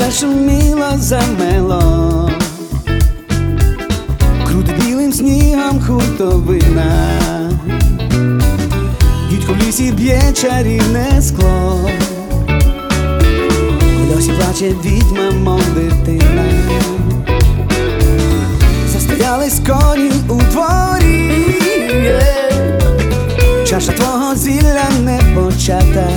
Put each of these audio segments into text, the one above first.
зашуміло, замело, крути білим снігом хуртовина, дідько в лісі б'є чарівне скло, в льосі плаче відьма, мов дитина. Застоялись коні у дворі, чаша твого зілля не почата.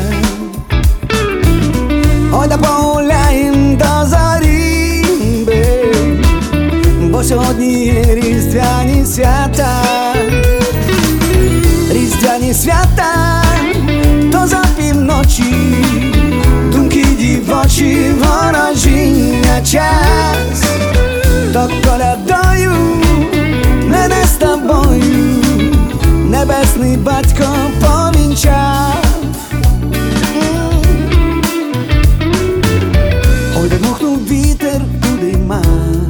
Ой, да погуляєм до зорі, бо сьогодні є різдвяні свята. Різдвяні свята, то за півночі, думки дівочі, ворожіння час. То колядою мене з тобою небесний батько повінчав. Ой, де дмухнув вітер у димах,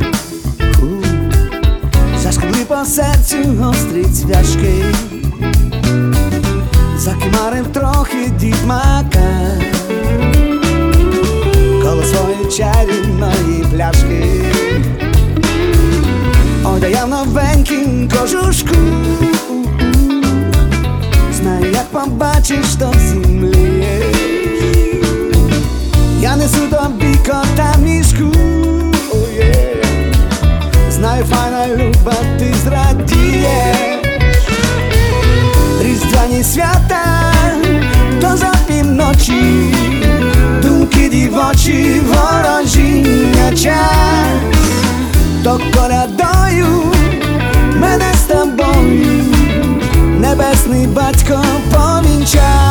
зашкребли по серцю гострі цвяшки, закимарив трохи дід Мака коло своєї чарівної пляшки. Ой, да я в новенькім кожушку, знаю, як побачиш, то зімлієш. Я несу тобі кота в мішку, oh yeah. Знаю, файна люба, ти зрадієш. Різдвяні свята, то за півночі, думки дівочі, ворожіння час. То колядою мене з тобою небесний батько повінчав.